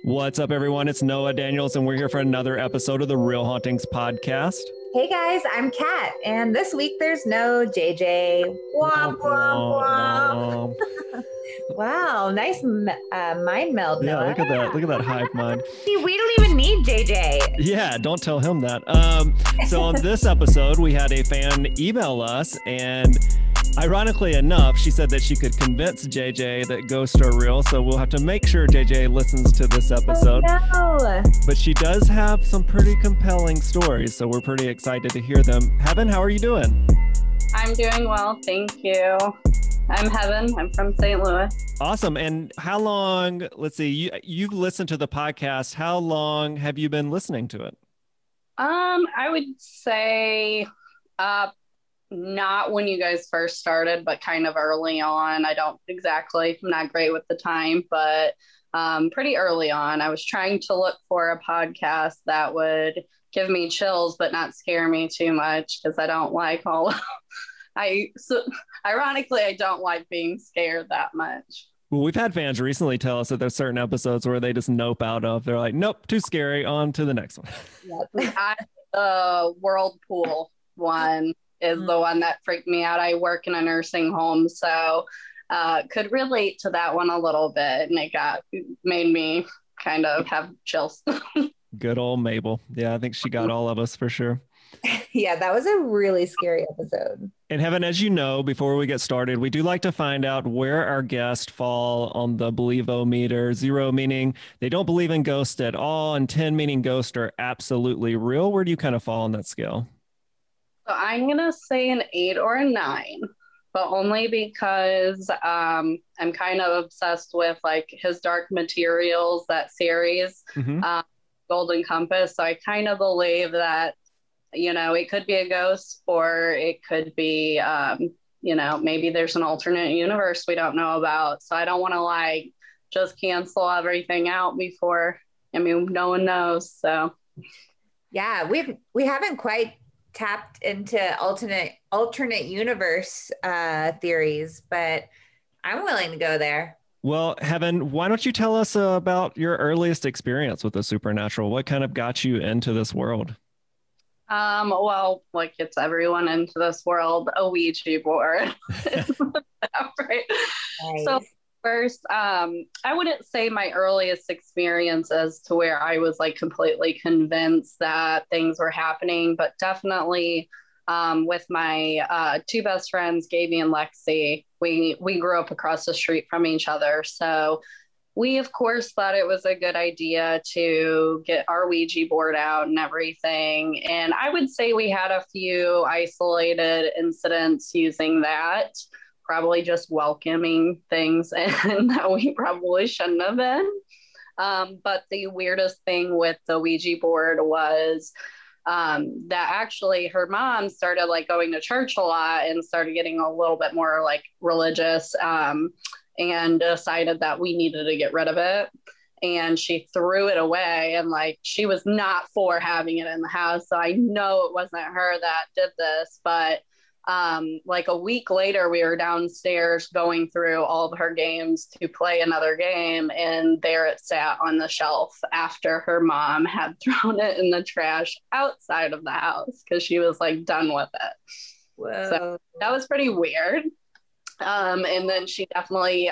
What's up, everyone? It's Noah Daniels, and we're here for another episode of the Real Hauntings podcast. Hey guys, I'm Kat, and this week there's no JJ. Womp womp womp. Wow, nice mind meld, Yeah, Noah. look at that. Look at that hive mind. See, we don't even need JJ. Yeah, don't tell him that. So on this episode, we had a fan email us, and ironically enough, she said that she could convince JJ that ghosts are real. So we'll have to make sure JJ listens to this episode. Oh, no. But she does have some pretty compelling stories, so we're pretty excited to hear them. Heaven, how are you doing? I'm doing well, thank you. I'm Heaven. I'm from St. Louis. Awesome. And how long, let's see, you've listened to the podcast. How long have you been listening to it? I would say not when you guys first started, but kind of early on. I'm not great with the time, but pretty early on. I was trying to look for a podcast that would give me chills, but not scare me too much, because I don't like ironically, I don't like being scared that much. Well, we've had fans recently tell us that there's certain episodes where they just nope out of. They're like, nope, too scary. On to the next one. The whirlpool one is the one that freaked me out. I work in a nursing home, so could relate to that one a little bit, and it made me kind of have chills. Good old Mabel. Yeah, I think she got all of us for sure. Yeah, that was a really scary episode. And Heaven, as you know, before we get started, we do like to find out where our guests fall on the Believo-meter. 0 meaning they don't believe in ghosts at all, and 10 meaning ghosts are absolutely real. Where do you kind of fall on that scale? So I'm going to say an 8 or a 9, but only because I'm kind of obsessed with like His Dark Materials, that series, Golden Compass. So I kind of believe that, it could be a ghost, or it could be, maybe there's an alternate universe we don't know about. So I don't want to just cancel everything out before, no one knows. So yeah, we haven't quite tapped into alternate universe theories, but I'm willing to go there. Well, Heaven, why don't you tell us about your earliest experience with the supernatural? What kind of got you into this world? Well, what gets everyone into this world? A Ouija board. Right. Nice. So first, I wouldn't say my earliest experience as to where I was completely convinced that things were happening, but definitely with my two best friends, Gaby and Lexi. We grew up across the street from each other. So we, of course, thought it was a good idea to get our Ouija board out and everything. And I would say we had a few isolated incidents using that, probably just welcoming things in that we probably shouldn't have been. But the weirdest thing with the Ouija board was that actually her mom started going to church a lot and started getting a little bit more religious, and decided that we needed to get rid of it. And she threw it away, and she was not for having it in the house. So I know it wasn't her that did this, but a week later, we were downstairs going through all of her games to play another game, and there it sat on the shelf after her mom had thrown it in the trash outside of the house because she was done with it. Whoa. So that was pretty weird. And then she definitely,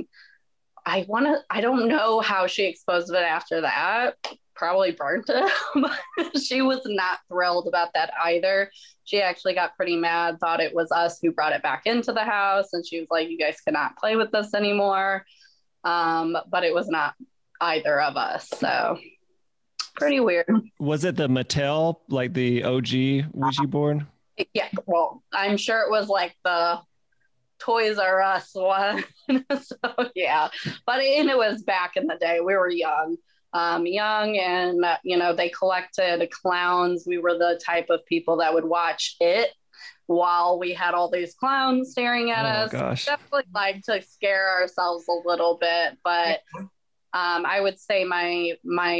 I don't know how she exposed it after that. Probably burnt it, but she was not thrilled about that either. She actually got pretty mad, thought it was us who brought it back into the house, and she was like, you guys cannot play with this anymore. But it was not either of us, so pretty weird. Was it the Mattel, the OG Ouija board? Yeah, well, I'm sure it was the Toys R Us one. So yeah, but it was back in the day. We were young, and they collected clowns. We were the type of people that would watch it while we had all these clowns staring at us. Gosh. Definitely like to scare ourselves a little bit, but I would say my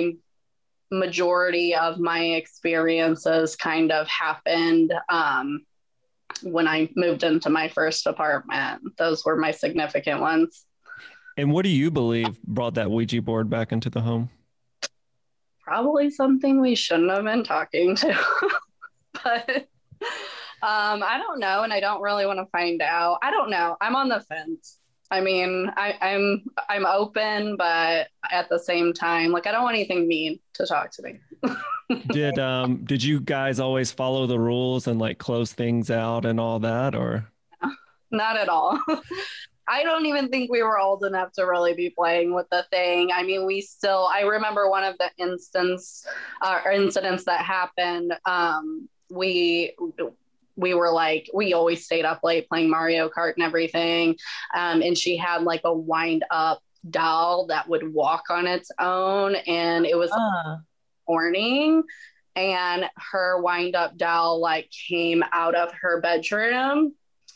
majority of my experiences kind of happened when I moved into my first apartment. Those were my significant ones. And what do you believe brought that Ouija board back into the home? probably something we shouldn't have been talking to. But I don't know, and I don't really want to find out. I don't know. I'm on the fence. I mean, I'm open, but at the same time, like I don't want anything mean to talk to me. Did you guys always follow the rules and like close things out and all that, or? Not at all. I don't even think we were old enough to really be playing with the thing. I mean, I remember one of the incidents that happened. We were like, we always stayed up late playing Mario Kart and everything. And she had like a wind up doll that would walk on its own. And it was morning, and her wind up doll like came out of her bedroom.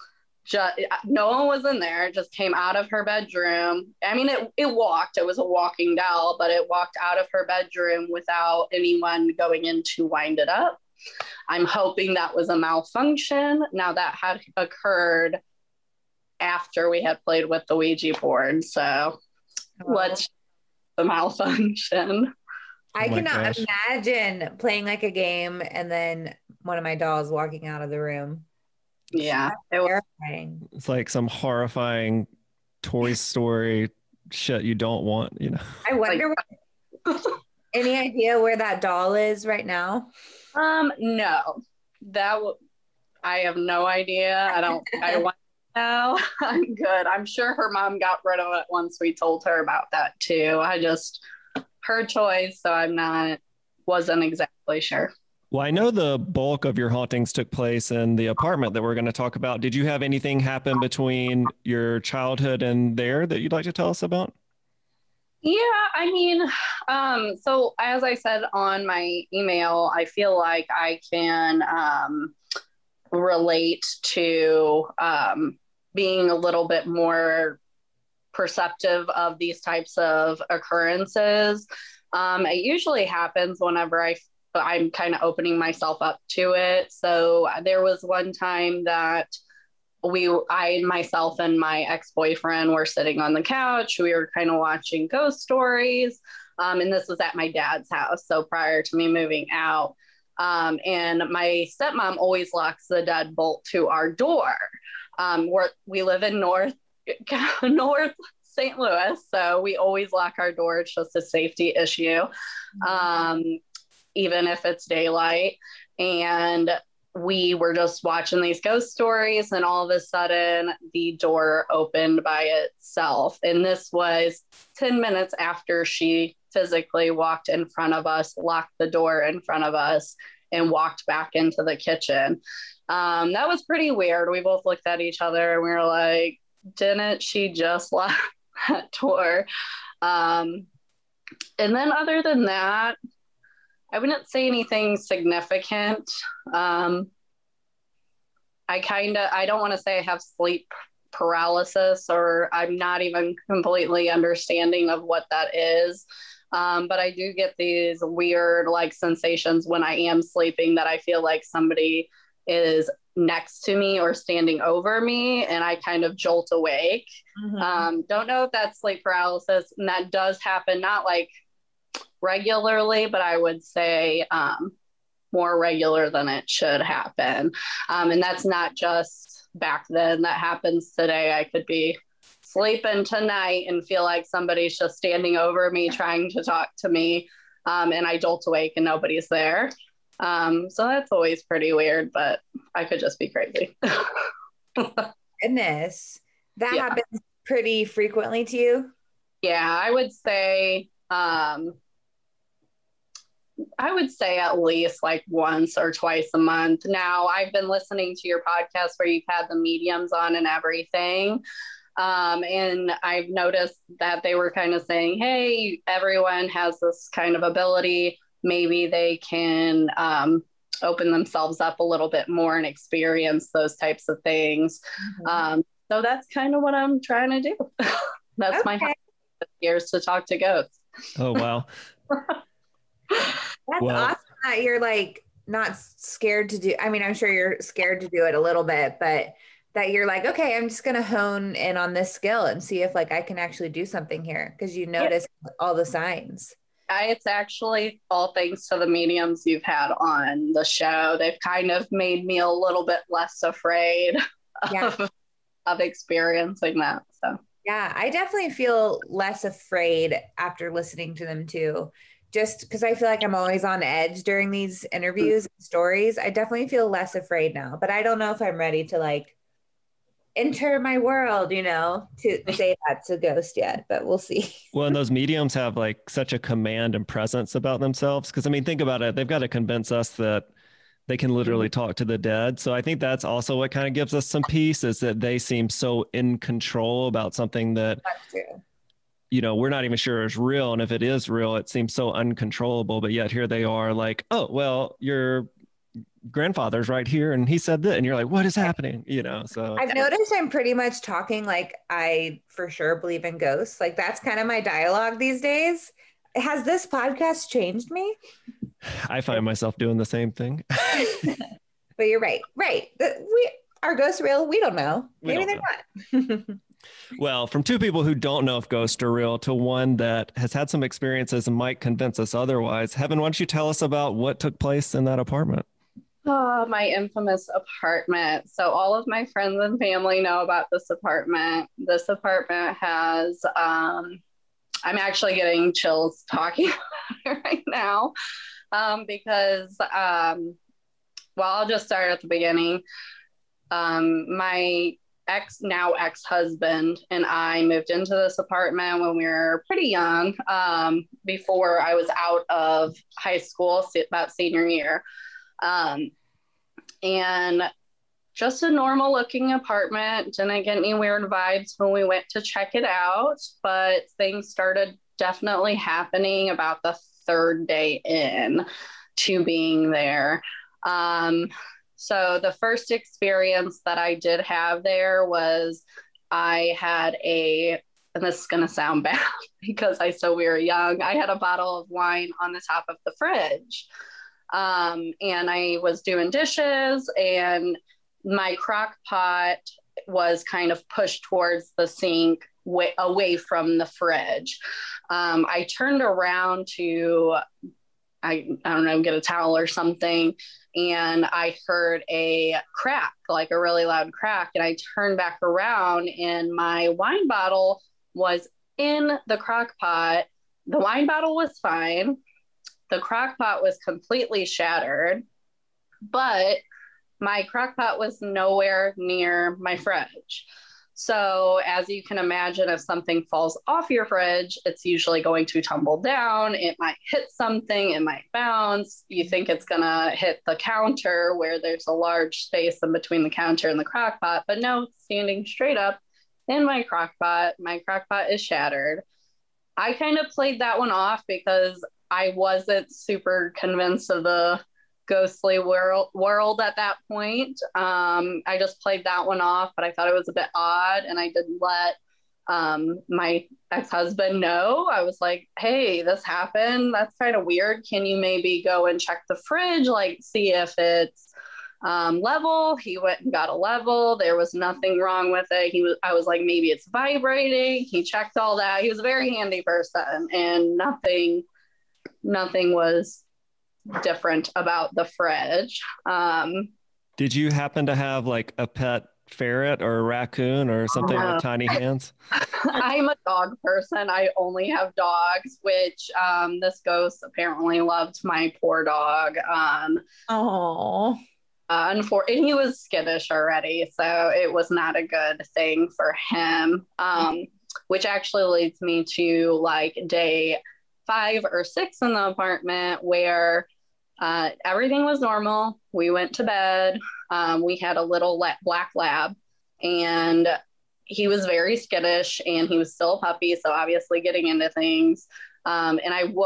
No one was in there. It just came out of her bedroom. I mean, it walked. It was a walking doll, but it walked out of her bedroom without anyone going in to wind it up. I'm hoping that was a malfunction. Now, that had occurred after we had played with the Ouija board. So let's the malfunction. I cannot imagine playing like a game and then one of my dolls walking out of the room. Yeah, it was terrifying. It's like some horrifying Toy Story shit you don't want, you know. I wonder any idea where that doll is right now? No. I have no idea. I don't want to know. I'm good. I'm sure her mom got rid of it once we told her about that too. Her choice, so wasn't exactly sure. Well, I know the bulk of your hauntings took place in the apartment that we're going to talk about. Did you have anything happen between your childhood and there that you'd like to tell us about? Yeah, I mean, so as I said on my email, I feel like I can relate to being a little bit more perceptive of these types of occurrences. It usually happens whenever I'm kind of opening myself up to it. So there was one time that myself and my ex-boyfriend were sitting on the couch. We were kind of watching ghost stories. And this was at my dad's house. So prior to me moving out. And my stepmom always locks the deadbolt to our door. We live in North St. Louis. So we always lock our door. It's just a safety issue. Even if it's daylight. And we were just watching these ghost stories, and all of a sudden the door opened by itself. And this was 10 minutes after she physically walked in front of us, locked the door in front of us, and walked back into the kitchen. That was pretty weird. We both looked at each other and we were like, didn't she just lock that door? And then other than that, I wouldn't say anything significant. I don't want to say I have sleep paralysis, or I'm not even completely understanding of what that is. But I do get these weird like sensations when I am sleeping that I feel like somebody is next to me or standing over me, and I kind of jolt awake. Mm-hmm. Don't know if that's sleep paralysis, and that does happen, not like regularly, but I would say more regular than it should happen. And that's not just back then, that happens today. I could be sleeping tonight and feel like somebody's just standing over me trying to talk to me, and I jolt awake and nobody's there. So that's always pretty weird, but I could just be crazy. Goodness. That happens pretty frequently to you? Yeah, I would say at least like once or twice a month. Now, I've been listening to your podcast where you've had the mediums on and everything. And I've noticed that they were kind of saying, hey, everyone has this kind of ability. Maybe they can open themselves up a little bit more and experience those types of things. Mm-hmm. So that's kind of what I'm trying to do. That's my years to talk to ghosts. Oh, wow. That's awesome that you're like not scared to do. I mean, I'm sure you're scared to do it a little bit, but that you're like, okay, I'm just going to hone in on this skill and see if like I can actually do something here, because you notice all the signs. It's actually all thanks to the mediums you've had on the show. They've kind of made me a little bit less afraid of experiencing that. So yeah, I definitely feel less afraid after listening to them too. Just because I feel like I'm always on edge during these interviews and stories. I definitely feel less afraid now, but I don't know if I'm ready to like enter my world, to say that's a ghost yet, but we'll see. Well, and those mediums have like such a command and presence about themselves. Cause I mean, think about it. They've got to convince us that they can literally talk to the dead. So I think that's also what kind of gives us some peace, is that they seem so in control about something that, That's true. we're not even sure is real. And if it is real, it seems so uncontrollable. But yet here they are like, oh, well, your grandfather's right here and he said that. And you're like, what is happening? So I've noticed I'm pretty much talking like I for sure believe in ghosts. Like that's kind of my dialogue these days. Has this podcast changed me? I find myself doing the same thing. But you're right. Right. Are ghosts real? We don't know. Maybe they're not. Well, from two people who don't know if ghosts are real to one that has had some experiences and might convince us otherwise. Heaven, why don't you tell us about what took place in that apartment? Oh, my infamous apartment. So all of my friends and family know about this apartment. This apartment has, I'm actually getting chills talking about it right now, because, well, I'll just start at the beginning. My now ex-husband and I moved into this apartment when we were pretty young, before I was out of high school, about senior year. And just a normal looking apartment. Didn't get any weird vibes when we went to check it out, but things started definitely happening about the third day in to being there. So the first experience that I did have there was I had and this is going to sound bad because we were young, I had a bottle of wine on the top of the fridge. And I was doing dishes and my crock pot was kind of pushed towards the sink away from the fridge. I turned around to, I don't know, get a towel or something. And I heard a crack, like a really loud crack. And I turned back around and my wine bottle was in the crock pot. The wine bottle was fine. The crock pot was completely shattered, but my crock pot was nowhere near my fridge. So as you can imagine, if something falls off your fridge, it's usually going to tumble down. It might hit something, it might bounce. You think it's going to hit the counter where there's a large space in between the counter and the crock pot, but no, it's standing straight up in my crock pot. My crock pot is shattered. I kind of played that one off because I wasn't super convinced of the ghostly world at that point. I just played that one off, but I thought it was a bit odd, and I didn't let my ex-husband know. I was like, hey, this happened. That's kind of weird. Can you maybe go and check the fridge, like see if it's level? He went and got a level. There was nothing wrong with it. I was like, maybe it's vibrating. He checked all that. He was a very handy person, and nothing was different about the fridge. Did you happen to have like a pet ferret or a raccoon or something with tiny hands? I'm a dog person. I only have dogs, which this ghost apparently loved my poor dog. Oh. And he was skittish already, so it was not a good thing for him. Which actually leads me to like day 5 or 6 in the apartment where everything was normal. We went to bed. We had a little black lab, and he was very skittish, and he was still a puppy, so obviously getting into things. And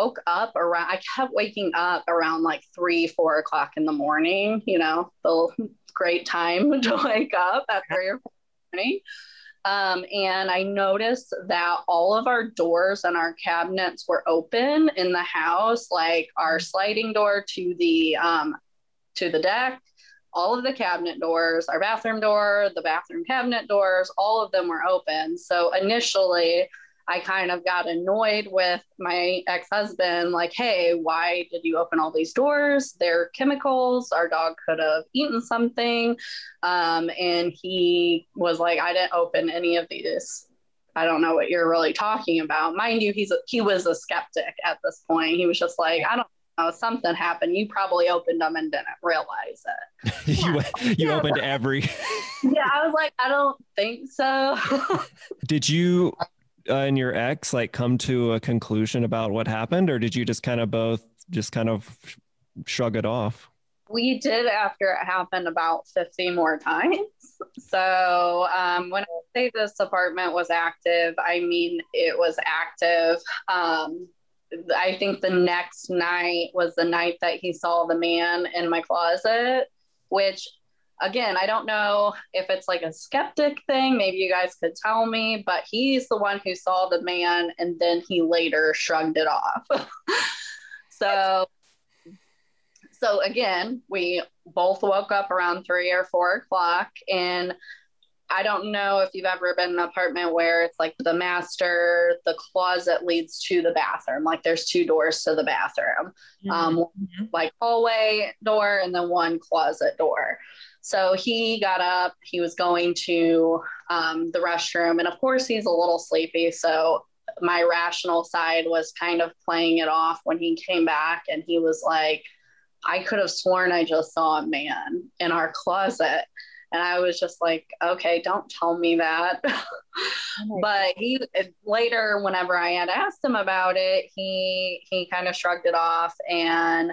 I kept waking up around like 3-4 o'clock in the morning, the great time to wake up at 3 or 4 in the morning. And I noticed that all of our doors and our cabinets were open in the house, like our sliding door to the deck, all of the cabinet doors, our bathroom door, the bathroom cabinet doors, all of them were open. So initially I kind of got annoyed with my ex-husband, like, hey, why did you open all these doors? They're chemicals. Our dog could have eaten something. And he was like, I didn't open any of these. I don't know what you're really talking about. Mind you, he was a skeptic at this point. He was just like, I don't know, something happened. You probably opened them and didn't realize it. you opened every. Yeah, I was like, I don't think so. Did you and your ex like come to a conclusion about what happened, or did you just kind of both just kind of shrug it off? We did after it happened about 50 more times. So when I say this apartment was active, I mean it was active. I think the next night was the night that he saw the man in my closet, which again, I don't know if it's like a skeptic thing. Maybe you guys could tell me, but he's the one who saw the man and then he later shrugged it off. So again, we both woke up around 3 or 4 o'clock, and I don't know if you've ever been in an apartment where it's like the master, the closet leads to the bathroom. Like there's 2 doors to the bathroom, like hallway door and then one closet door. So he got up, he was going to the restroom, and of course he's a little sleepy. So my rational side was kind of playing it off when he came back, and he was like, I could have sworn I just saw a man in our closet. And I was just like, okay, don't tell me that. But he later, whenever I had asked him about it, he kind of shrugged it off and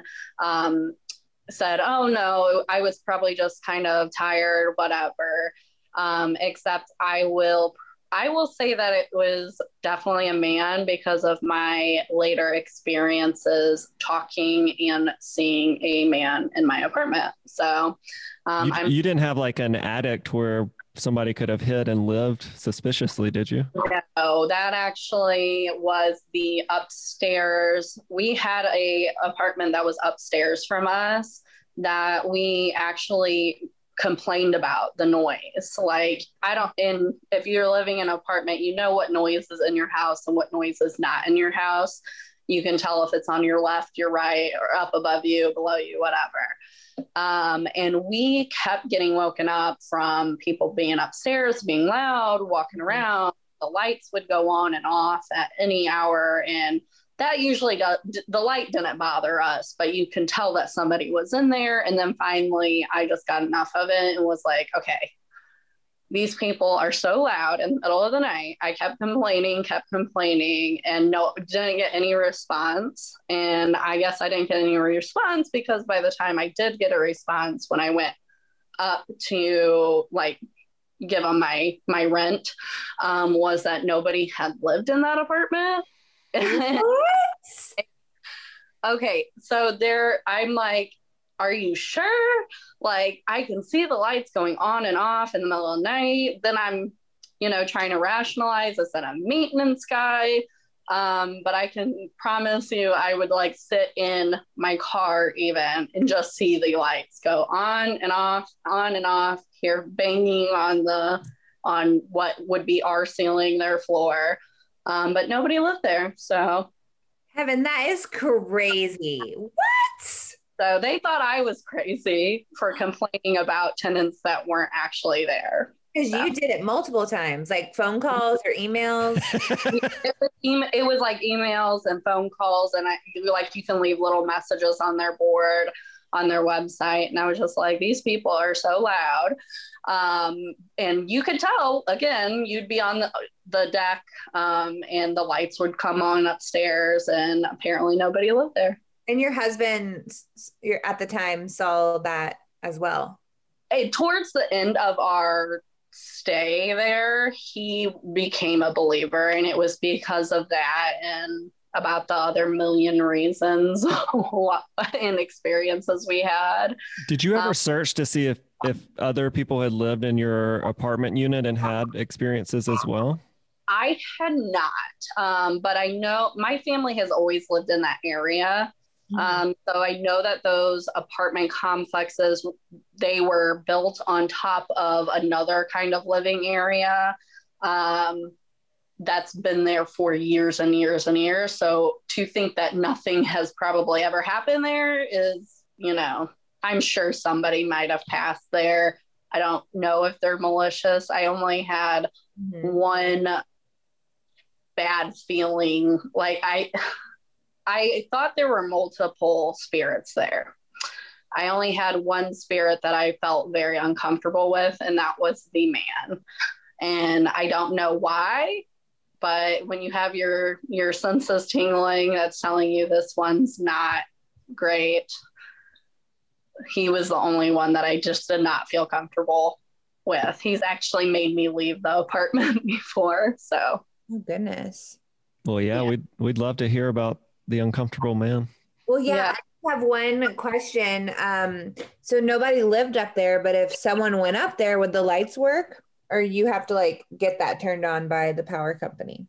said, oh no, I was probably just kind of tired, whatever. Except I will say that it was definitely a man because of my later experiences talking and seeing a man in my apartment. So you didn't have like an addict where somebody could have hid and lived suspiciously, did you? No, that actually was the upstairs. We had a apartment that was upstairs from us that we actually complained about the noise. Like if you're living in an apartment, you know what noise is in your house and what noise is not in your house. You can tell if it's on your left, your right, or up above you, below you, whatever. And we kept getting woken up from people being upstairs, being loud, walking around. The lights would go on and off at any hour, and that usually the light didn't bother us, but you can tell that somebody was in there. And then finally I just got enough of it and was like, okay, these people are so loud in the middle of the night. I kept complaining, and didn't get any response. And I guess I didn't get any response because by the time I did get a response, when I went up to like give them my rent, was that nobody had lived in that apartment. What? Okay, so I'm like, are you sure? Like, I can see the lights going on and off in the middle of the night. Then I'm, trying to rationalize as a maintenance guy. But I can promise you, I would like sit in my car even and just see the lights go on and off, hear banging on what would be our ceiling, their floor. But nobody lived there. So Kevin, that is crazy. What? So they thought I was crazy for complaining about tenants that weren't actually there. Because you did it multiple times, like phone calls or emails. It was like emails and phone calls, and you can leave little messages on their board, on their website, and I was just like, these people are so loud. And you could tell, again, you'd be on the deck, and the lights would come on upstairs, and apparently nobody lived there. And your husband, at the time, saw that as well. Towards the end of our stay there, he became a believer, and it was because of that and about the other million reasons and experiences we had. Did you ever search to see if other people had lived in your apartment unit and had experiences as well? I had not, but I know my family has always lived in that area. So I know that those apartment complexes, they were built on top of another kind of living area. that's been there for years and years and years. So to think that nothing has probably ever happened there is, you know, I'm sure somebody might have passed there. I don't know if they're malicious. I only had one bad feeling. Like I thought there were multiple spirits there. I only had one spirit that I felt very uncomfortable with, and that was the man. And I don't know why, but when you have your senses tingling, that's telling you this one's not great. He was the only one that I just did not feel comfortable with. He's actually made me leave the apartment before. So, oh goodness. Well, yeah. We'd love to hear about the uncomfortable man. Well, yeah. I have one question. So nobody lived up there, but if someone went up there, would the lights work, or you have to like get that turned on by the power company?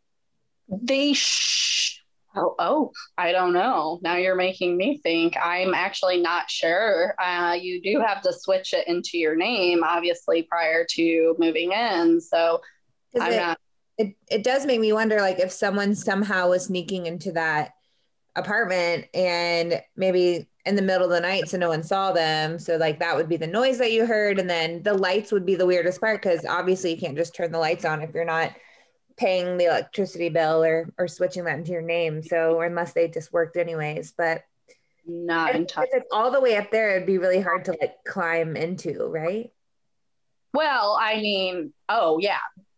I don't know. Now you're making me think. I'm actually not sure. You do have to switch it into your name, obviously, prior to moving in. So it does make me wonder, like, if someone somehow was sneaking into that apartment and maybe in the middle of the night so no one saw them, so like that would be the noise that you heard, and then the lights would be the weirdest part, because obviously you can't just turn the lights on if you're not paying the electricity bill or switching that into your name. So, or unless they just worked anyways, but not if it's all the way up there, it'd be really hard to like climb into, right? Well, I mean, oh yeah,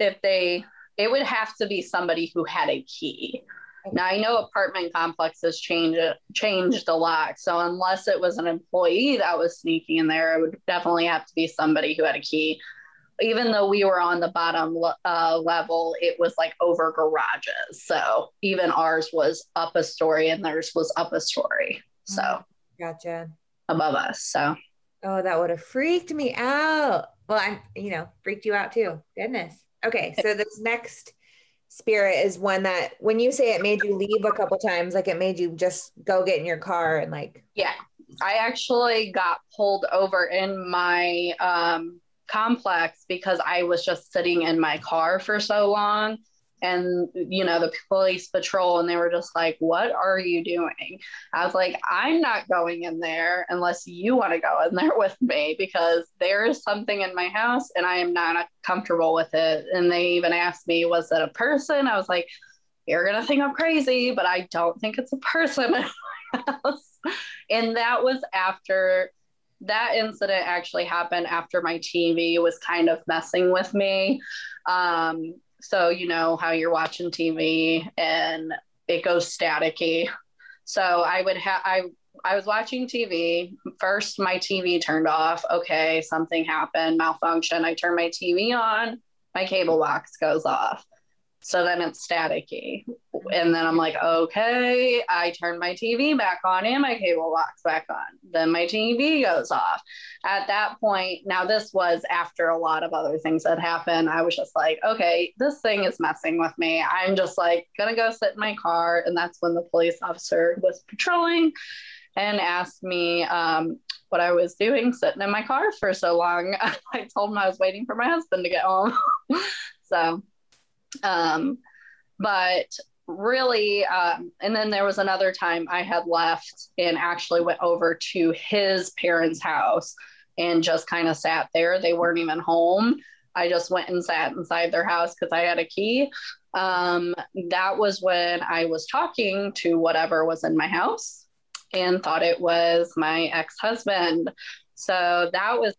it would have to be somebody who had a key. Now, I know apartment complexes changed a lot. So unless it was an employee that was sneaking in there, it would definitely have to be somebody who had a key. Even though we were on the bottom level, it was like over garages. So even ours was up a story and theirs was up a story. So gotcha. Above us. So. Oh, that would have freaked me out. Well, freaked you out too. Goodness. Okay. So this next spirit is one that, when you say it made you leave a couple times, like it made you just go get in your car and like. Yeah, I actually got pulled over in my complex because I was just sitting in my car for so long. And, the police patrol, and they were just like, what are you doing? I was like, I'm not going in there unless you want to go in there with me, because there is something in my house and I am not comfortable with it. And they even asked me, was it a person? I was like, you're going to think I'm crazy, but I don't think it's a person in my house. And that was after that incident actually happened after my TV was kind of messing with me. So you know how you're watching TV and it goes staticky. So I was watching TV. First, my TV turned off. Okay, something happened, malfunction. I turn my TV on, my cable box goes off. So then it's staticky. And then I'm like, okay, I turn my TV back on and my cable box back on. Then my TV goes off. At that point, now this was after a lot of other things that happened. I was just like, okay, this thing is messing with me. I'm just like gonna go sit in my car. And that's when the police officer was patrolling and asked me what I was doing sitting in my car for so long. I told him I was waiting for my husband to get home. So but really, and then there was another time I had left and actually went over to his parents' house and just kind of sat there. They weren't even home. I just went and sat inside their house because I had a key. That was when I was talking to whatever was in my house and thought it was my ex-husband. So that was,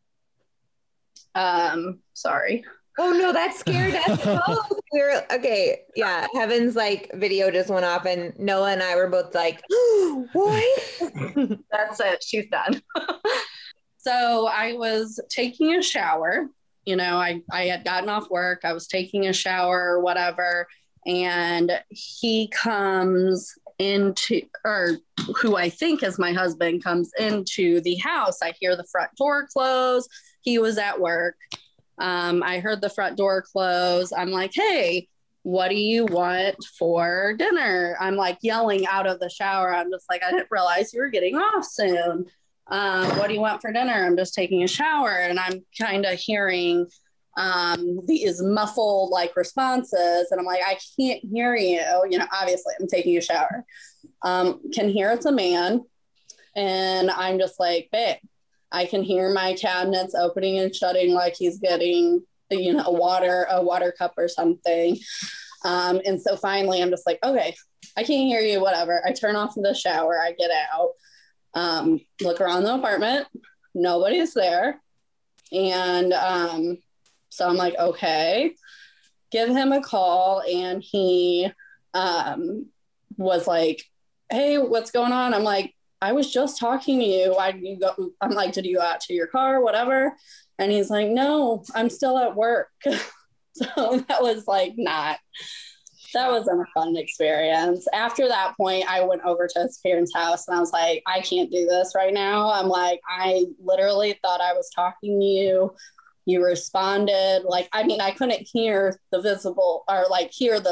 sorry. Oh no, that scared us both. We were okay. Yeah, Heaven's like video just went off, and Noah and I were both like, "What?" That's it. She's done. So I was taking a shower. I had gotten off work. I was taking a shower or whatever, and he comes into, or who I think is my husband, comes into the house. I hear the front door close. He was at work. I heard the front door close. I'm like, hey, what do you want for dinner? I'm like yelling out of the shower. I'm just like, I didn't realize you were getting off soon. What do you want for dinner? I'm just taking a shower. And I'm kind of hearing these muffled like responses. And I'm like, I can't hear you. You know, obviously I'm taking a shower. Can hear it's a man. And I'm just like, babe, I can hear my cabinets opening and shutting like he's getting, you know, a water cup or something. And so finally I'm just like, okay, I can't hear you, whatever. I turn off the shower, I get out, look around the apartment, nobody's there. And so I'm like, okay, give him a call. And he was like, hey, what's going on? I'm like, I was just talking to you. I'm like, did you go out to your car, whatever? And he's like, no, I'm still at work. So that was like that wasn't a fun experience. After that point, I went over to his parents' house and I was like, I can't do this right now. I'm like, I literally thought I was talking to you. You responded. Like, I mean, I couldn't hear the visible or like hear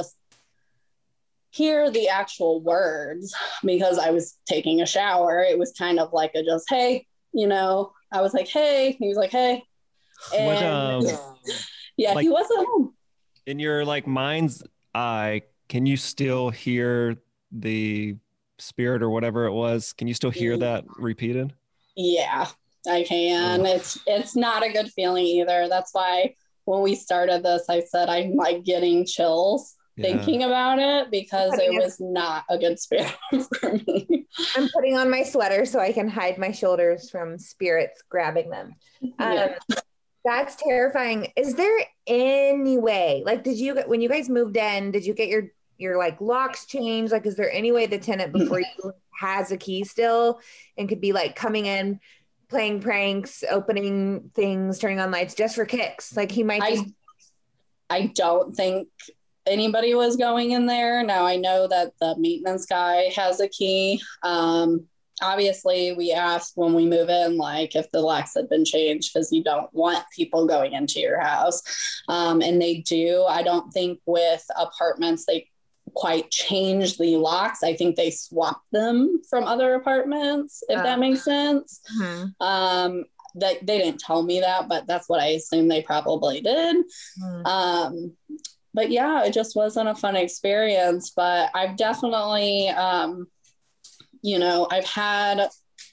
the actual words because I was taking a shower. It was kind of like a just, hey, you know, I was like, hey, he was like, hey. And yeah, like, he wasn't home. In your like mind's eye, can you still hear the spirit or whatever it was? Can you still hear that repeated? Yeah, I can. It's not a good feeling either. That's why when we started this, I said I'm like getting chills thinking about it because it was not a good spirit for me. I'm putting on my sweater so I can hide my shoulders from spirits grabbing them. That's terrifying. Is there any way, like, when you guys moved in, did you get your like locks changed? Like, is there any way the tenant before you has a key still and could be like coming in, playing pranks, opening things, turning on lights just for kicks? Like he might I don't think anybody was going in there. Now I know that the maintenance guy has a key. Obviously we asked when we move in, like if the locks had been changed, because you don't want people going into your house. And they do. I don't think with apartments, they quite change the locks. I think they swap them from other apartments, if that makes sense. Mm-hmm. That they didn't tell me that, but that's what I assume they probably did. Mm-hmm. But yeah, it just wasn't a fun experience, but I've definitely, you know, I've had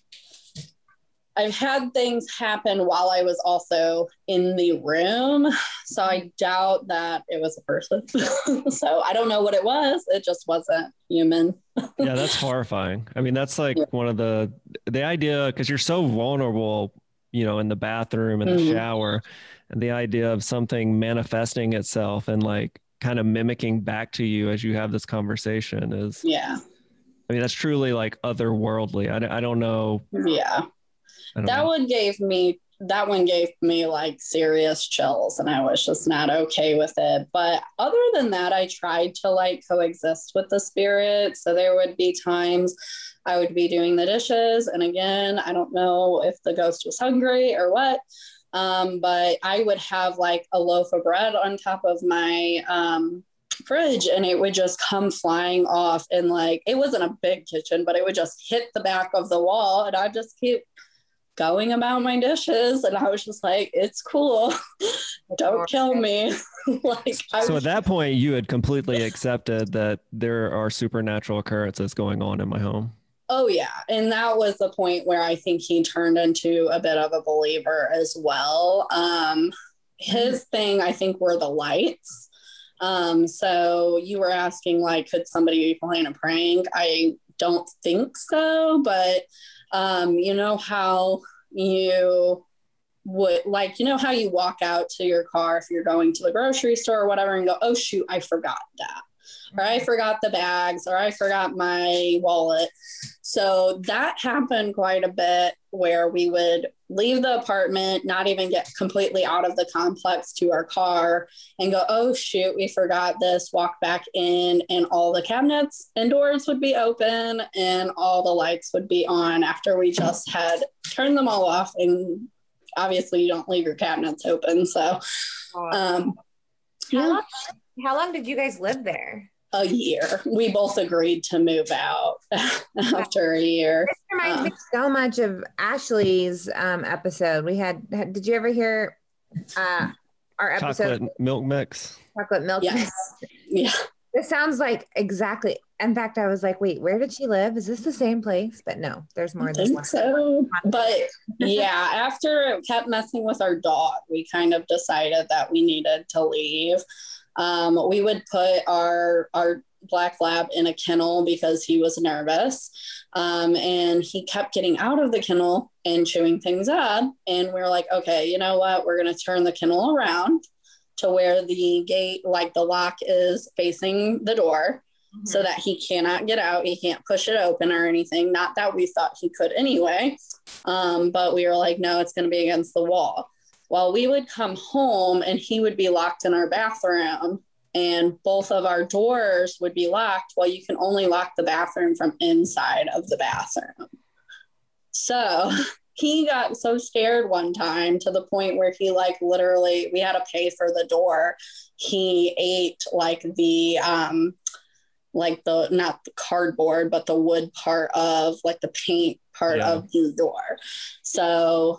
things happen while I was also in the room. So I doubt that it was a person. So I don't know what it was. It just wasn't human. Yeah, that's horrifying. I mean, that's like one of the idea, because you're so vulnerable, you know, in the bathroom and the shower, and the idea of something manifesting itself and like kind of mimicking back to you as you have this conversation is, I mean, that's truly like otherworldly. I don't know. Yeah. That one gave me like serious chills, and I was just not okay with it. But other than that, I tried to like coexist with the spirit. So there would be times I would be doing the dishes. And again, I don't know if the ghost was hungry or what. But I would have like a loaf of bread on top of my fridge, and it would just come flying off. And like, it wasn't a big kitchen, but it would just hit the back of the wall, and I'd just keep going about my dishes. And I was just like, it's cool. Don't kill me. So at that point, you had completely accepted that there are supernatural occurrences going on in my home. Oh yeah. And that was the point where I think he turned into a bit of a believer as well. His thing, I think, were the lights. So you were asking, like, could somebody be playing a prank? I don't think so, but you know how you would, like, you know how you walk out to your car if you're going to the grocery store or whatever and go, oh shoot, I forgot that, or I forgot the bags, or I forgot my wallet. So that happened quite a bit, where we would leave the apartment, not even get completely out of the complex to our car, and go, oh shoot, we forgot this, walk back in, and all the cabinets and doors would be open and all the lights would be on after we just had turned them all off. And obviously you don't leave your cabinets open. So how long did you guys live there? A year. We both agreed to move out after a year. This reminds me so much of Ashley's episode. We had did you ever hear our episode chocolate milk mix. chocolate milk. Yes. Yeah. This sounds like exactly. In fact, I was like, wait, where did she live? Is this the same place? But no, there's more I than think one. so. But yeah, after it kept messing with our dog, we kind of decided that we needed to leave. We would put our black lab in a kennel because he was nervous. And he kept getting out of the kennel and chewing things up. And we were like, okay, you know what? We're going to turn the kennel around to where the gate, like the lock, is facing the door. So that he cannot get out. He can't push it open or anything. Not that we thought he could anyway. But we were like, no, it's going to be against the wall. Well, we would come home and he would be locked in our bathroom and both of our doors would be locked. Well, you can only lock the bathroom from inside of the bathroom. So he got so scared one time to the point where he like literally, we had to pay for the door. He ate like the, not the cardboard, but the wood part of like the paint part of the door. So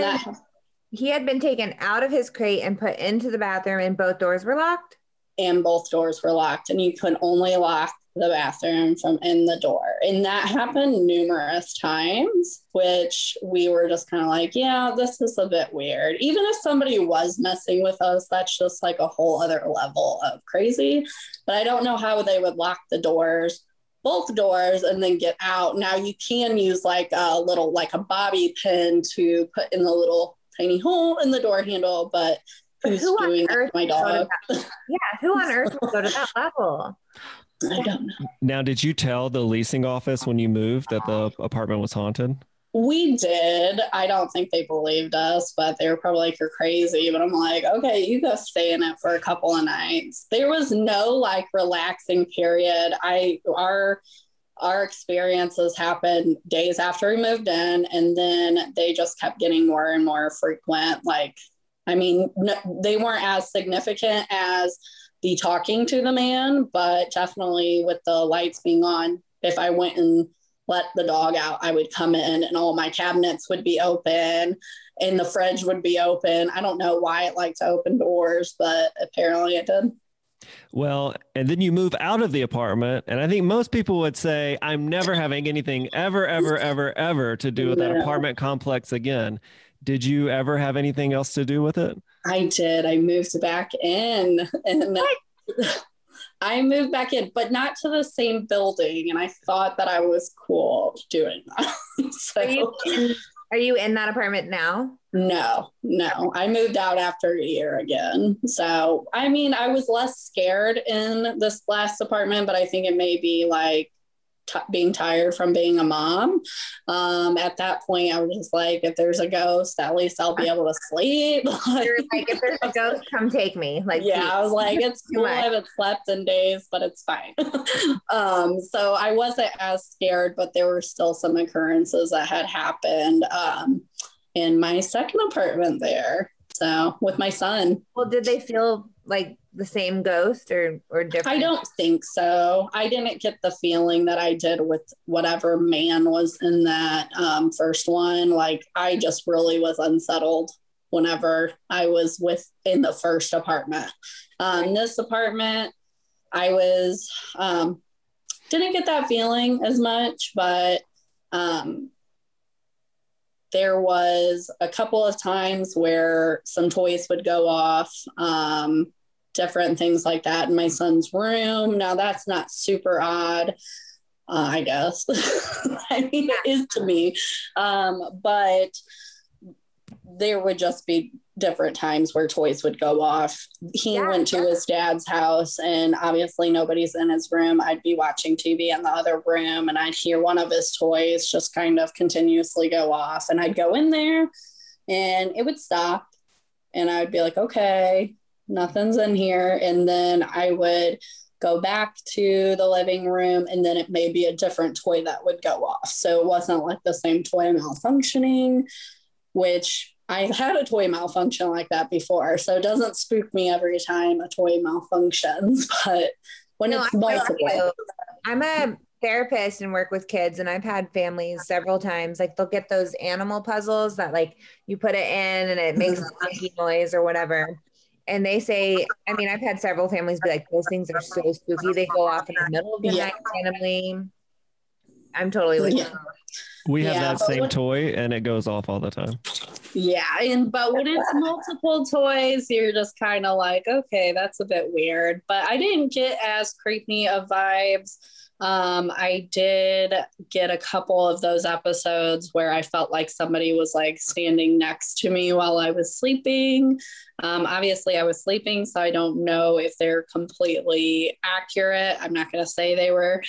he had been taken out of his crate and put into the bathroom and both doors were locked? And both doors were locked and you could only lock the bathroom from in the door. And that happened numerous times, which we were just kind of like, yeah, this is a bit weird. Even if somebody was messing with us, that's just like a whole other level of crazy. But I don't know how they would lock the doors, both doors, and then get out. Now you can use like a little, like a bobby pin to put in the little tiny hole in the door handle, but who's doing that to my dog? Who on earth will go to that level? I don't know. Now, did you tell the leasing office when you moved that the apartment was haunted? We did. I don't think they believed us, but they were probably like, you're crazy. But I'm like, okay, you go stay in it for a couple of nights. There was no like relaxing period. Our experiences happened days after we moved in, and then they just kept getting more and more frequent. Like, I mean, they weren't as significant as the talking to the man, but definitely with the lights being on, if I went and let the dog out, I would come in and all my cabinets would be open and the fridge would be open. I don't know why it liked to open doors, but apparently it did. Well, and then you move out of the apartment. And I think most people would say, I'm never having anything ever to do with that apartment complex again. Did you ever have anything else to do with it? I did. I moved back in and I moved back in, but not to the same building. And I thought that I was cool doing that. So, are you in that apartment now? No. I moved out after a year again. So, I mean, I was less scared in this last apartment, but I think it may be like being tired from being a mom. At that point, I was just like, if there's a ghost, at least I'll be able to sleep. You're like, if there's a ghost, come take me. Like, yeah, I was like, it's cool. I haven't slept in days, but it's fine. So I wasn't as scared, but there were still some occurrences that had happened in my second apartment there. So with my son. Well, did they feel like the same ghost or different? I don't think so. I didn't get the feeling that I did with whatever man was in that first one. Like, I just really was unsettled whenever I was in the first apartment. This apartment, I was didn't get that feeling as much, but there was a couple of times where some toys would go off, different things like that in my son's room. Now that's not super odd, I guess. I mean, it is to me. But there would just be different times where toys would go off. He went to his dad's house and obviously nobody's in his room. I'd be watching TV in the other room and I'd hear one of his toys just kind of continuously go off. And I'd go in there and it would stop. And I would be like, okay, nothing's in here. And then I would go back to the living room and then it may be a different toy that would go off. So it wasn't like the same toy malfunctioning, which I've had a toy malfunction like that before. So it doesn't spook me every time a toy malfunctions, but when it's multiple. I'm a therapist and work with kids, and I've had families several times, like they'll get those animal puzzles that like you put it in and it makes a monkey noise or whatever. And they say, I mean, I've had several families be like, those things are so spooky. They go off in the middle of the night randomly. I'm totally with you. We have that same toy and it goes off all the time. Yeah. But when it's multiple toys, you're just kind of like, okay, that's a bit weird. But I didn't get as creepy of vibes. I did get a couple of those episodes where I felt like somebody was like standing next to me while I was sleeping. Obviously I was sleeping, so I don't know if they're completely accurate. I'm not going to say they were.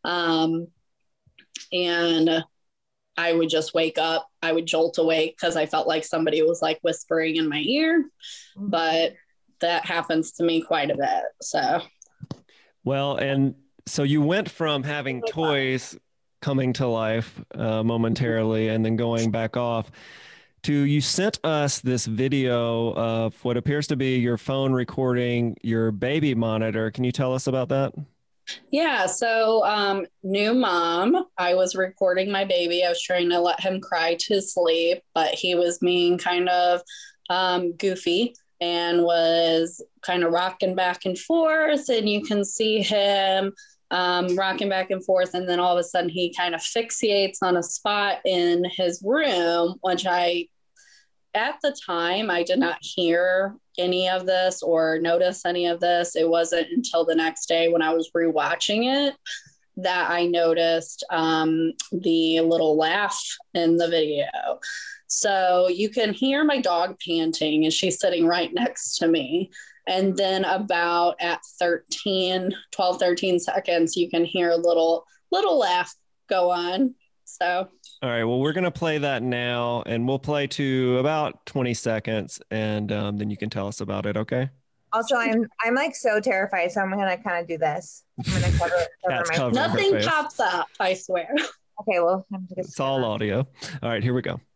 And I would just wake up. I would jolt awake because I felt like somebody was like whispering in my ear, but that happens to me quite a bit. So, well, and so you went from having toys coming to life momentarily and then going back off to you sent us this video of what appears to be your phone recording your baby monitor. Can you tell us about that? Yeah. So, new mom, I was recording my baby. I was trying to let him cry to sleep, but he was being kind of goofy and was kind of rocking back and forth. And you can see him rocking back and forth. And then all of a sudden he kind of fixates on a spot in his room, which at the time, I did not hear any of this or notice any of this. It wasn't until the next day when I was rewatching it that I noticed the little laugh in the video. So you can hear my dog panting and she's sitting right next to me. And then about at 12, 13 seconds, you can hear a little laugh go on. So. All right. Well, we're going to play that now and we'll play to about 20 seconds and then you can tell us about it. Okay. Also, I'm like so terrified. So I'm going to kind of do this. I'm going to cover my Nothing pops up, I swear. Okay. Well, it's all audio. All right, here we go.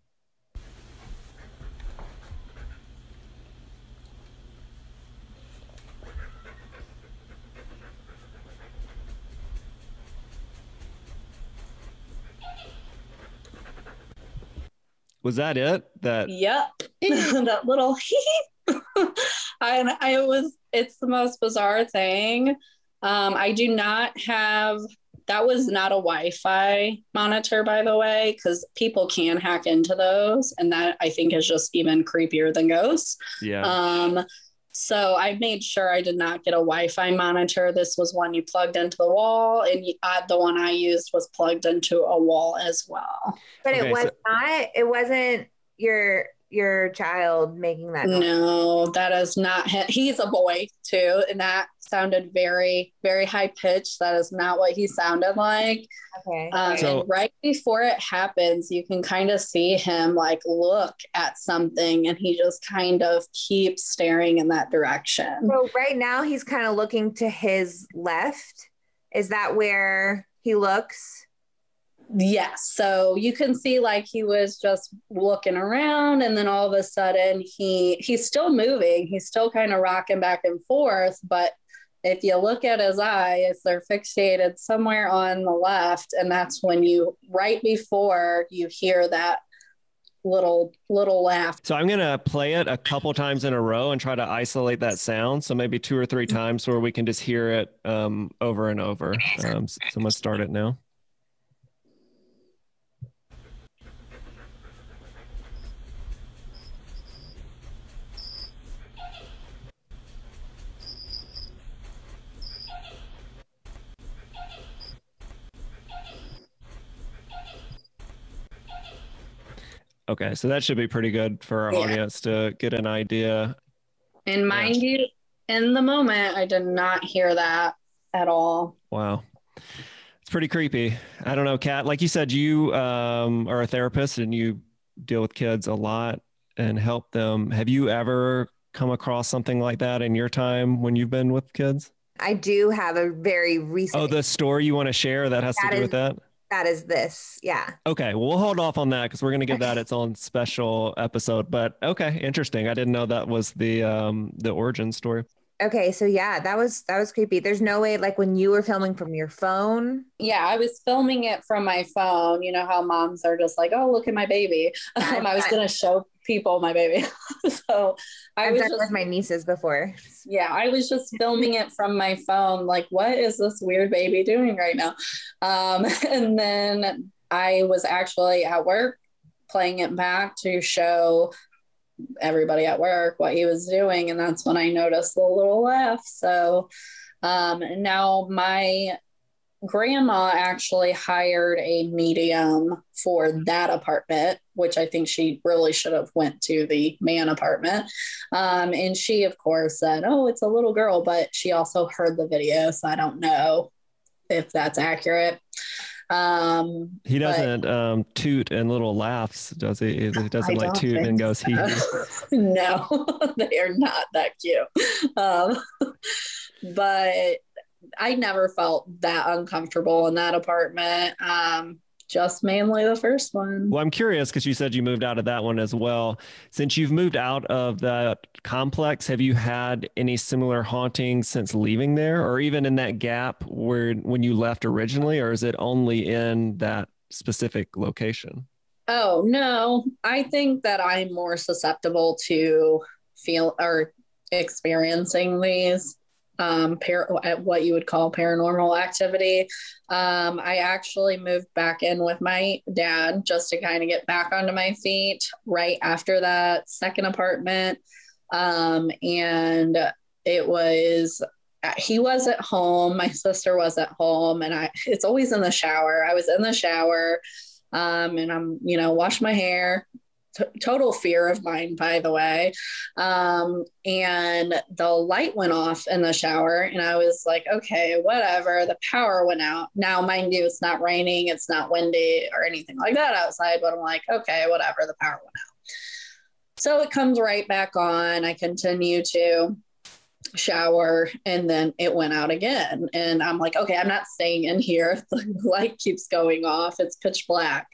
Was that it? Yep. That little it's the most bizarre thing. I do not have, that was not a Wi-Fi monitor, by the way, because people can hack into those. And that I think is just even creepier than ghosts. Yeah. So I made sure I did not get a Wi-Fi monitor. This was one you plugged into the wall, and the one I used was plugged into a wall as well. But it wasn't your child making that noise. No, that is not him. He's a boy too, and that sounded very, very high pitched. That is not what he sounded like. Okay. And right before it happens, you can kind of see him like look at something, and he just kind of keeps staring in that direction. So right now he's kind of looking to his left. Is that where he looks? Yes. So you can see like he was just looking around, and then all of a sudden he's still moving. He's still kind of rocking back and forth. But if you look at his eyes, they're fixated somewhere on the left. And that's when right before you hear that little laugh. So I'm going to play it a couple times in a row and try to isolate that sound. So maybe 2 or 3 times where we can just hear it over and over. So I'm going to start it now. Okay, so that should be pretty good for our audience to get an idea. And mind you, in the moment, I did not hear that at all. Wow. It's pretty creepy. I don't know, Kat, like you said, you are a therapist and you deal with kids a lot and help them. Have you ever come across something like that in your time when you've been with kids? I do have a very recent. Oh, the story you want to share that has to do with that? That is this. Yeah. Okay. Well, we'll hold off on that because we're going to give that its own special episode. But okay. Interesting. I didn't know that was the origin story. Okay. So yeah, that was creepy. There's no way, like when you were filming from your phone. Yeah. I was filming it from my phone. You know how moms are just like, oh, look at my baby. I was going to show people my baby. So I've done with my nieces before. Yeah, I was just filming it from my phone. Like, what is this weird baby doing right now? And then I was actually at work playing it back to show everybody at work what he was doing. And that's when I noticed the little laugh. So now my grandma actually hired a medium for that apartment, which I think she really should have went to the man apartment. And she, of course, said, oh, it's a little girl, but she also heard the video. So I don't know if that's accurate. He doesn't toot and little laughs, does he? He doesn't like toot and goes, he. No, they are not that cute. But I never felt that uncomfortable in that apartment. Just mainly the first one. Well, I'm curious because you said you moved out of that one as well. Since you've moved out of that complex, have you had any similar hauntings since leaving there, or even in that gap where when you left originally, or is it only in that specific location? Oh, no. I think that I'm more susceptible to feel or experiencing these what you would call paranormal activity. I actually moved back in with my dad just to kind of get back onto my feet right after that second apartment. And it was, he was at home, my sister was at home, and it's always in the shower. I was in the shower, and I'm, wash my hair. Total fear of mine, by the way. And the light went off in the shower, and I was like, okay, whatever. The power went out. Now, mind you, it's not raining, it's not windy or anything like that outside, but I'm like, okay, whatever. The power went out. So it comes right back on. I continue to shower, and then it went out again. And I'm like, okay, I'm not staying in here. The light keeps going off. It's pitch black.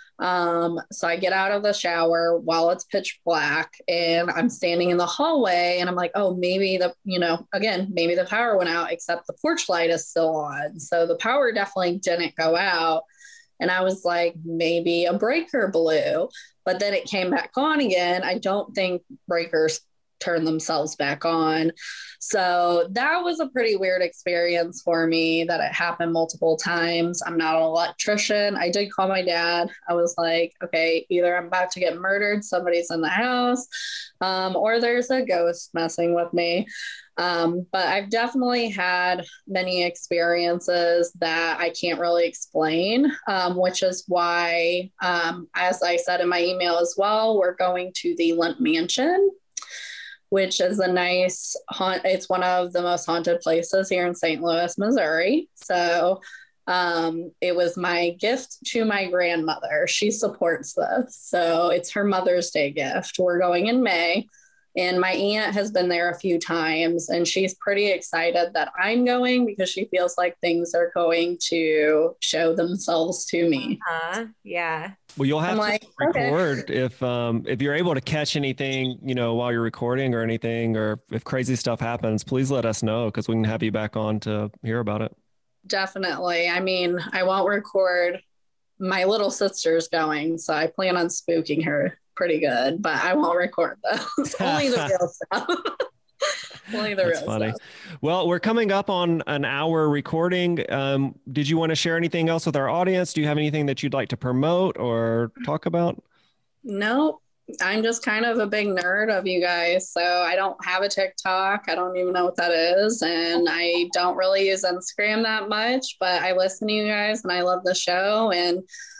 So I get out of the shower while it's pitch black, and I'm standing in the hallway, and I'm like, oh, maybe maybe the power went out, except the porch light is still on. So the power definitely didn't go out. And I was like, maybe a breaker blew, but then it came back on again. I don't think breakers turn themselves back on. So that was a pretty weird experience for me, that it happened multiple times. I'm not an electrician. I did call my dad. I was like, okay, either I'm about to get murdered, somebody's in the house, or there's a ghost messing with me. But I've definitely had many experiences that I can't really explain, which is why, as I said in my email as well, we're going to the Lent Mansion, which is a nice it's one of the most haunted places here in St. Louis, Missouri. So it was my gift to my grandmother. She supports this. So it's her Mother's Day gift. We're going in May. And my aunt has been there a few times, and she's pretty excited that I'm going because she feels like things are going to show themselves to me. Yeah. Well, you'll have to record if you're able to catch anything, while you're recording or anything, or if crazy stuff happens, please let us know, because we can have you back on to hear about it. Definitely. I mean, I won't record. My little sister's going, so I plan on spooking her pretty good, but I won't record those. Only the real stuff. Only the real funny stuff. Well, we're coming up on an hour recording. Did you want to share anything else with our audience? Do you have anything that you'd like to promote or talk about? No, I'm just kind of a big nerd of you guys. So I don't have a TikTok. I don't even know what that is. And I don't really use Instagram that much, but I listen to you guys and I love the show. And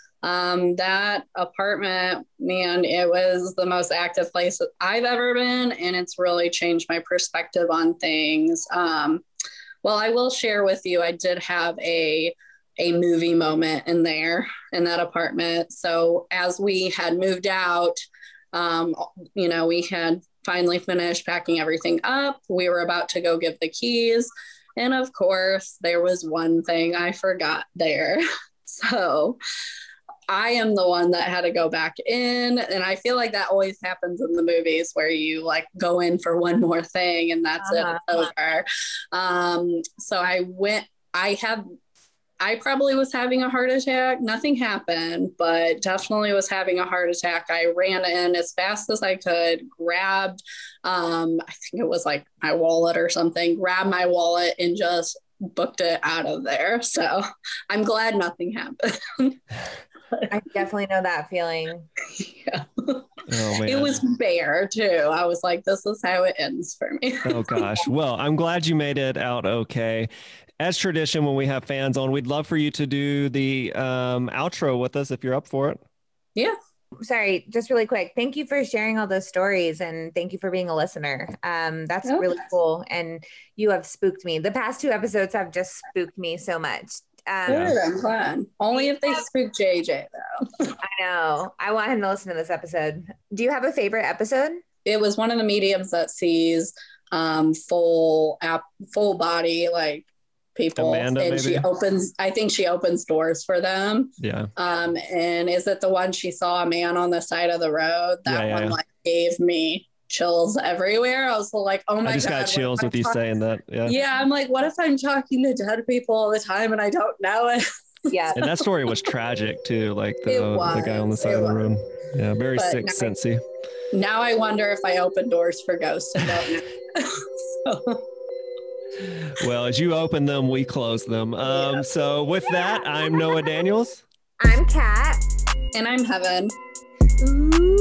that apartment, man, it was the most active place that I've ever been, and it's really changed my perspective on things. Well, I will share with you, I did have a movie moment in that apartment. So as we had moved out, we had finally finished packing everything up. We were about to go give the keys. And of course, there was one thing I forgot there. So I am the one that had to go back in. And I feel like that always happens in the movies where you like go in for one more thing and that's it, it's over. So I had I probably was having a heart attack. Nothing happened, but definitely was having a heart attack. I ran in as fast as I could, grabbed, I think it was like my wallet or something, grabbed my wallet and just booked it out of there. So I'm glad nothing happened. I definitely know that feeling. Yeah. Oh, man. It was bare too. I was like, this is how it ends for me. Oh gosh. Well, I'm glad you made it out okay. As tradition, when we have fans on, we'd love for you to do the outro with us if you're up for it. Yeah. Sorry, just really quick. Thank you for sharing all those stories and thank you for being a listener. That's really cool. And you have spooked me. The past 2 episodes have just spooked me so much. Good, I'm glad. Only if they spook JJ though. I know. I want him to listen to this episode. Do you have a favorite episode? It was one of the mediums that sees full body, like people. Amanda, and maybe? I think she opens doors for them. Yeah. And is it the one she saw a man on the side of the road? That one like gave me chills everywhere. I was like, oh my God. I just got chills with you saying that. Yeah. Yeah. I'm like, what if I'm talking to dead people all the time and I don't know it? Yeah. And that story was tragic too. Like the guy on the side of the road. Yeah. Very Sixth Sensey. Now I wonder if I open doors for ghosts and don't know. Well, as you open them, we close them. So with that, I'm Noah Daniels. I'm Kat. And I'm Heaven. Ooh.